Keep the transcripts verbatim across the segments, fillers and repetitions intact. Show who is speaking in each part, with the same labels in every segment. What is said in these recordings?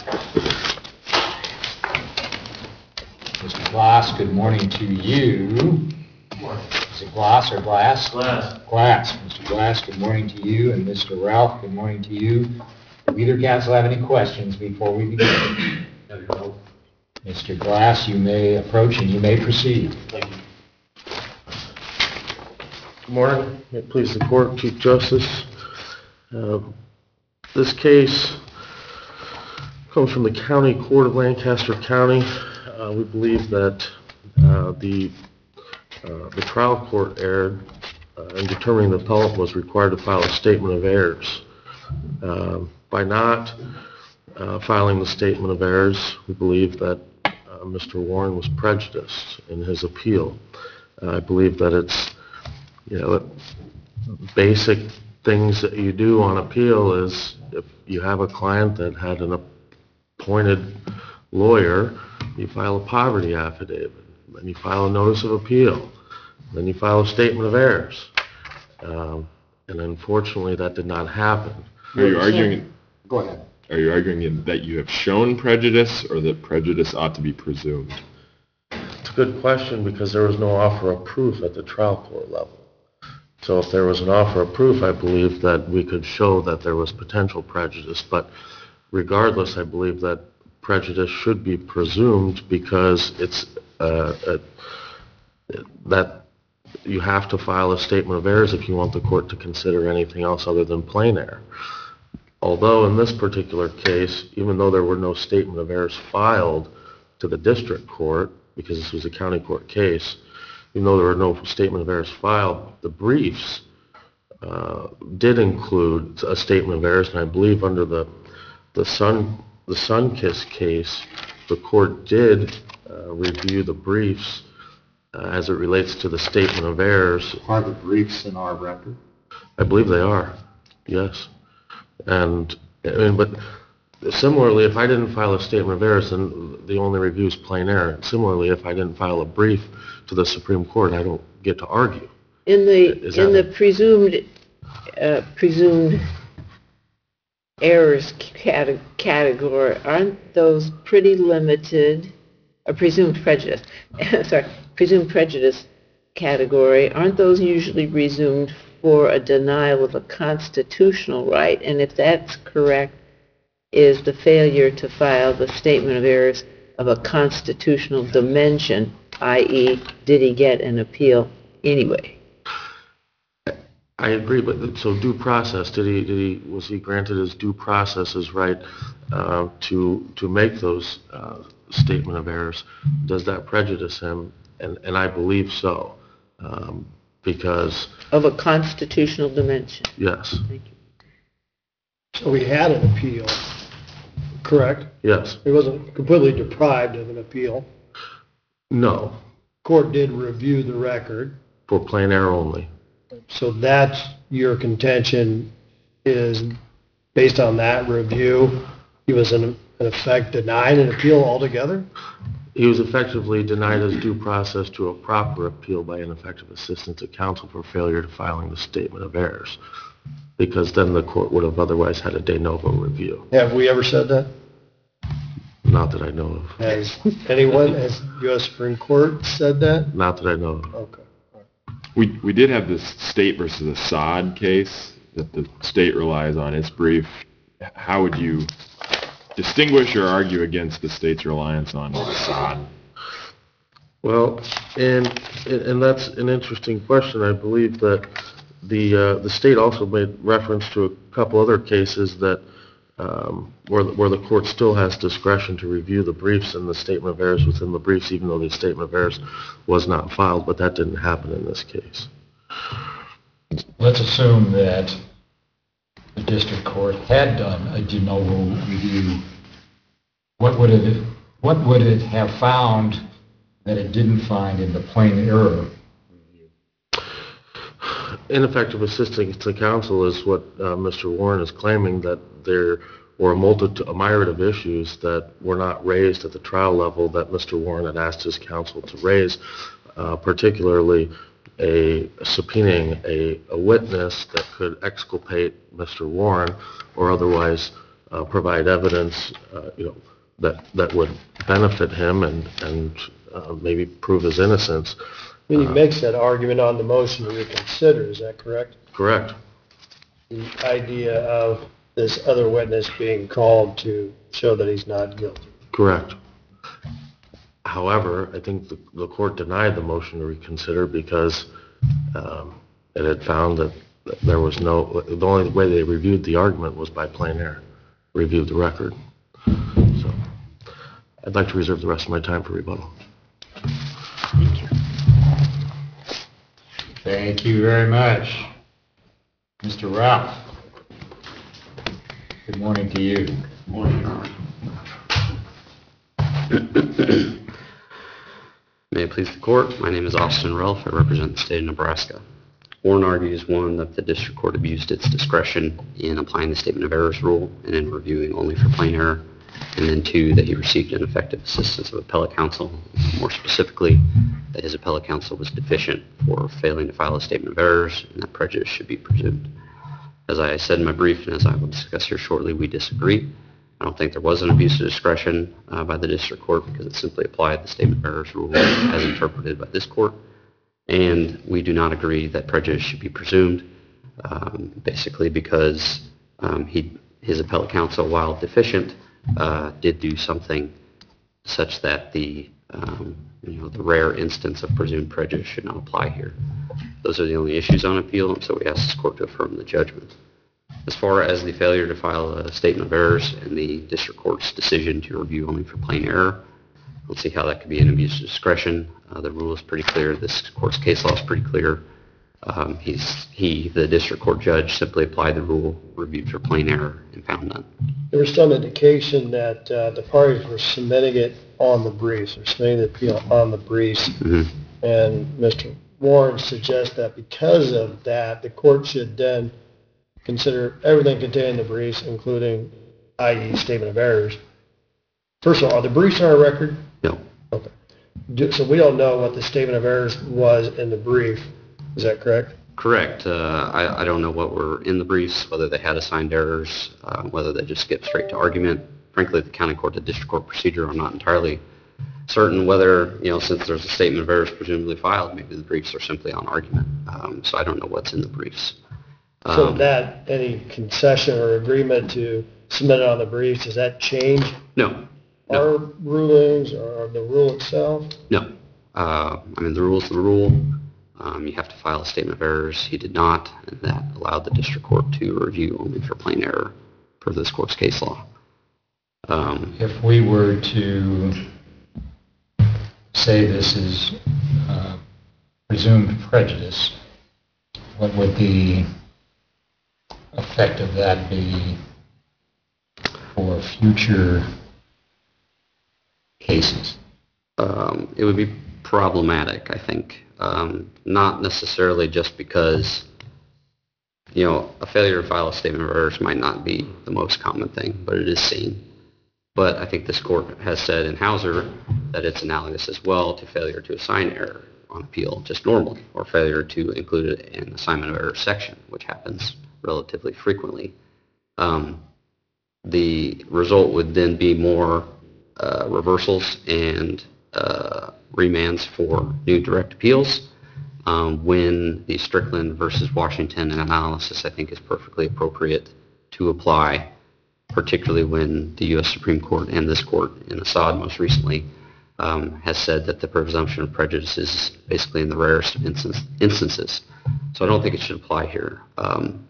Speaker 1: Mister Glass, good morning to you.
Speaker 2: Good morning.
Speaker 1: Is it Glass or Glass?
Speaker 2: Glass.
Speaker 1: Glass. Mister Glass, good morning to you. And Mister Ralph, good morning to you. Do either council have any questions before we begin?
Speaker 2: No.
Speaker 1: Mister Glass, you may approach and you may proceed.
Speaker 2: Thank you.
Speaker 3: Good morning. May it please the court, Chief Justice. Uh, this case comes from the County Court of Lancaster County. Uh, we believe that uh, the uh, the trial court erred uh, in determining the appellant was required to file a statement of errors. Uh, by not uh, filing the statement of errors, we believe that uh, Mister Warren was prejudiced in his appeal. Uh, I believe that it's, you know, basic things that you do on appeal is if you have a client that had an appointed lawyer, you file a poverty affidavit, then you file a notice of appeal, then you file a statement of errors. Um, and unfortunately that did not happen.
Speaker 4: Are you arguing?
Speaker 1: Go ahead.
Speaker 4: Are you arguing that you have shown prejudice, or that prejudice ought to be presumed?
Speaker 3: It's a good question because there was no offer of proof at the trial court level. So if there was an offer of proof, I believe that we could show that there was potential prejudice. But regardless, I believe that prejudice should be presumed because it's uh, a, that you have to file a statement of errors if you want the court to consider anything else other than plain error. Although in this particular case, even though there were no statement of errors filed to the district court, because this was a county court case, even though there were no statement of errors filed, the briefs uh, did include a statement of errors, and I believe under the the Sun the Sunkiss case, the court did uh, review the briefs uh, as it relates to the statement of errors.
Speaker 5: Are the briefs in our record?
Speaker 3: I believe they are, yes. And I mean, but similarly, if I didn't file a statement of errors, then the only review is plain error. Similarly, if I didn't file a brief to the Supreme Court, I don't get to argue.
Speaker 6: In the
Speaker 3: Is
Speaker 6: in
Speaker 3: that
Speaker 6: the presumed uh, presumed errors cate- category, aren't those pretty limited? Or presumed prejudice, sorry, presumed prejudice category, aren't those usually presumed for a denial of a constitutional right? And if that's correct, is the failure to file the statement of errors of a constitutional dimension, that is, did he get an appeal anyway?
Speaker 3: I agree, but so due process, did he, did he, was he granted his due processes right uh, to to make those uh, statement of errors? Does that prejudice him? And and I believe so, um, because
Speaker 6: Of a constitutional dimension.
Speaker 3: yes.
Speaker 6: Thank you.
Speaker 2: So he had an appeal, correct?
Speaker 3: Yes.
Speaker 2: He wasn't completely deprived of an appeal.
Speaker 3: No.
Speaker 2: Court did review the record.
Speaker 3: For plain error only.
Speaker 2: So that's your contention is based on that review, he was in, in effect denied an appeal altogether?
Speaker 3: He was effectively denied his due process to a proper appeal by ineffective assistance of counsel for failure to filing the statement of errors, because then the court would have otherwise had a de novo review.
Speaker 2: Have we ever said that?
Speaker 3: Not that I know of.
Speaker 2: Has anyone, has U S Supreme Court said that?
Speaker 3: Not that I know of.
Speaker 2: Okay.
Speaker 4: We we did have this State versus Assad case that the state relies on its brief. How would you distinguish or argue against the state's reliance on Assad?
Speaker 3: Well, and and that's an interesting question. I believe that the uh, the state also made reference to a couple other cases that um, where where the court still has discretion to review the briefs and the statement of errors within the briefs, even though the statement of errors was not filed. But that didn't happen in this case.
Speaker 1: Let's assume that the district court had done a de novo review. What would it what would it have found that it didn't find in the plain error review?
Speaker 3: Ineffective assistance to counsel is what uh, Mister Warren is claiming, that there were a multitude, a myriad of issues that were not raised at the trial level that Mister Warren had asked his counsel to raise, uh, particularly a subpoenaing a, a witness that could exculpate Mister Warren or otherwise uh, provide evidence, uh, you know, that, that would benefit him and, and uh, maybe prove his innocence.
Speaker 2: When he makes that argument on the motion to reconsider, is that correct?
Speaker 3: Correct.
Speaker 2: The idea of this other witness being called to show that he's not guilty.
Speaker 3: Correct. However, I think the, the court denied the motion to reconsider because um, it had found that there was no, the only way they reviewed the argument was by plain error, reviewed the record. So I'd like to reserve the rest of my time for rebuttal.
Speaker 1: Thank you very much. Mister Ralph, good morning to you. Good morning, Your Honor.
Speaker 7: May it please the court, my name is Austin Ralph. I represent the state of Nebraska. Warren argues, one, that the district court abused its discretion in applying the statement of errors rule and in reviewing only for plain error, and then two, that he received ineffective assistance of appellate counsel, more specifically, that his appellate counsel was deficient for failing to file a statement of errors and that prejudice should be presumed. As I said in my brief, and as I will discuss here shortly, we disagree. I don't think there was an abuse of discretion uh, by the district court because it simply applied the statement of errors rule as interpreted by this court. And we do not agree that prejudice should be presumed, um, basically because um, he, his appellate counsel, while deficient, uh, did do something such that the, um, you know, the rare instance of presumed prejudice should not apply here. Those are the only issues on appeal, and so we ask this court to affirm the judgment. As far as the failure to file a statement of errors and the district court's decision to review only for plain error, let's see how that could be an abuse of discretion. Uh, the rule is pretty clear. This court's case law is pretty clear. Um, he's, he, the district court judge, simply applied the rule, reviewed for plain error, and found none.
Speaker 2: There was some indication that uh, the parties were submitting it on the briefs, or submitting the appeal on the briefs. Mm-hmm. And Mister Warren suggests that because of that, the court should then consider everything contained in the briefs, including, that is, statement of errors. First of all, are the briefs on our record?
Speaker 7: No.
Speaker 2: Okay. Do, so we don't know what the statement of errors was in the brief. Is that correct?
Speaker 7: Correct. Uh, I, I don't know what were in the briefs, whether they had assigned errors, uh, whether they just skipped straight to argument. Frankly, the county court, the district court procedure, I'm not entirely certain whether, you know, since there's a statement of errors presumably filed, maybe the briefs are simply on argument. Um, so I don't know what's in the briefs. Um,
Speaker 2: so that, any concession or agreement to submit it on the briefs, does that change
Speaker 7: No.
Speaker 2: our
Speaker 7: No.
Speaker 2: rulings or the rule itself?
Speaker 7: No. Uh, I mean, the rule's the rule. Um, you have to file a statement of errors. He did not, and that allowed the district court to review only for plain error per this court's case law. Um,
Speaker 1: If we were to say this is uh, presumed prejudice, what would the effect of that be for future cases?
Speaker 7: um, it would be problematic, I think. Um, not necessarily just because, you know, a failure to file a statement of errors might not be the most common thing, but it is seen. But I think this court has said in Hauser that it's analogous as well to failure to assign error on appeal just normally, or failure to include it in assignment of error section, which happens relatively frequently. Um, the result would then be more uh, reversals and uh, remands for new direct appeals um, when the Strickland versus Washington analysis, I think, is perfectly appropriate to apply, particularly when the U S Supreme Court and this court in Assad most recently um, has said that the presumption of prejudice is basically in the rarest of instance, instances. So I don't think it should apply here. Um,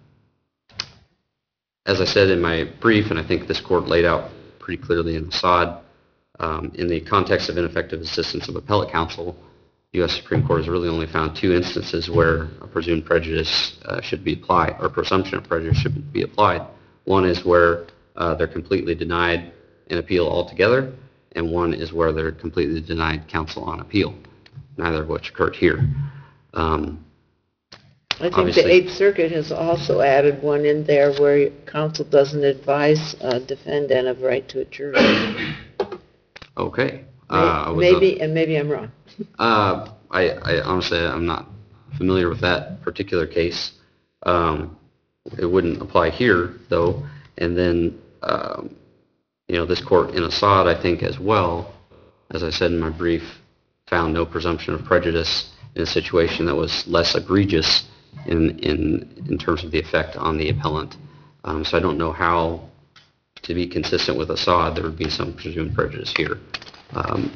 Speaker 7: as I said in my brief, and I think this court laid out pretty clearly in Assad, um, in the context of ineffective assistance of appellate counsel, the U S Supreme Court has really only found two instances where a presumed prejudice uh, should be applied, or presumption of prejudice should be applied. One is where uh, they're completely denied an appeal altogether, and one is where they're completely denied counsel on appeal, neither of which occurred here. Um,
Speaker 6: I think the Eighth Circuit has also added one in there where counsel doesn't advise a defendant of right to a jury.
Speaker 7: Okay. Uh, I was
Speaker 6: Maybe, and maybe I'm wrong.
Speaker 7: Uh, I, I honestly, I'm not familiar with that particular case. Um, it wouldn't apply here, though. And then um, you know, this court in Assad, I think as well, as I said in my brief, found no presumption of prejudice in a situation that was less egregious in, in, in terms of the effect on the appellant. Um, so I don't know how, to be consistent with Assad, there would be some presumed prejudice here. Um,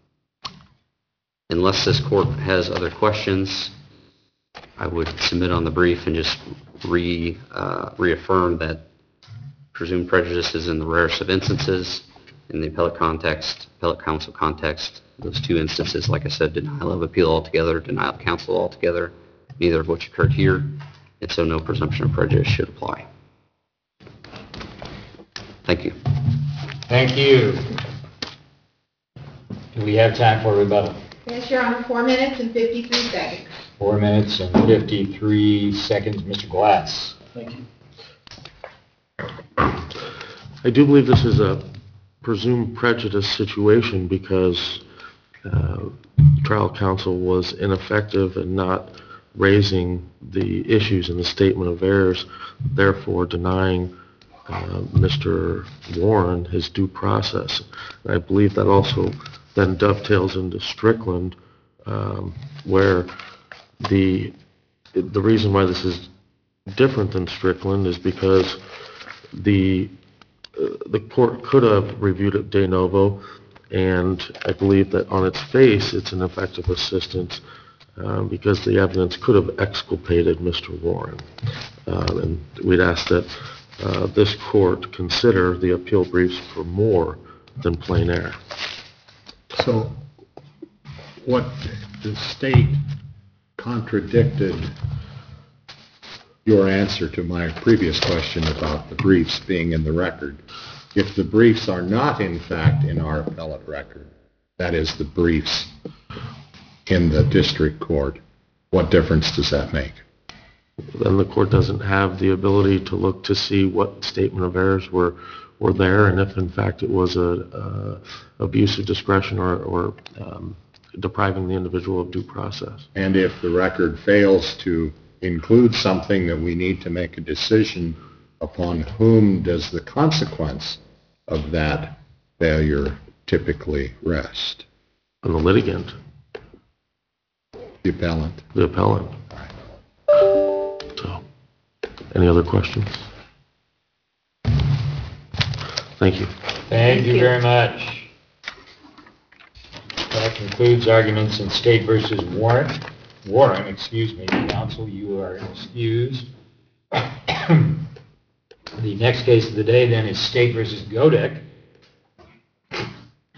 Speaker 7: unless this court has other questions, I would submit on the brief and just re, uh, reaffirm that presumed prejudice is in the rarest of instances in the appellate context, appellate counsel context. Those two instances, like I said, denial of appeal altogether, denial of counsel altogether, neither of which occurred here, and so no presumption of prejudice should apply. Thank you.
Speaker 1: Thank you. Do we have time for rebuttal?
Speaker 8: Yes, Your Honor, four minutes and fifty-three seconds.
Speaker 1: Four minutes and fifty-three seconds. Mister Glass.
Speaker 2: Thank you.
Speaker 3: I do believe this is a presumed prejudice situation because uh, trial counsel was ineffective in not raising the issues in the statement of errors, therefore denying uh, Mister Warren his due process. And I believe that also then dovetails into Strickland, um, where the the reason why this is different than Strickland is because the uh, the court could have reviewed it de novo, and I believe that on its face it's an effective assistance um, because the evidence could have exculpated Mister Warren. Um, and we'd ask that uh, this court consider the appeal briefs for more than plain error.
Speaker 5: So what the state contradicted your answer to my previous question about the briefs being in the record. If the briefs are not in fact in our appellate record, that is the briefs in the district court, what difference does that make?
Speaker 3: Then the court doesn't have the ability to look to see what statement of errors were were there, and if in fact it was a, a abuse of discretion or, or um, depriving the individual of due process.
Speaker 5: And if the record fails to include something that we need to make a decision upon, whom does the consequence of that failure typically rest?
Speaker 3: On the litigant,
Speaker 5: The appellant.
Speaker 3: the appellant. So, any other questions? Thank you.
Speaker 1: Thank you very much. That concludes arguments in State versus Warren. Warren, excuse me, counsel, you are excused. The next case of the day then is State versus Godek.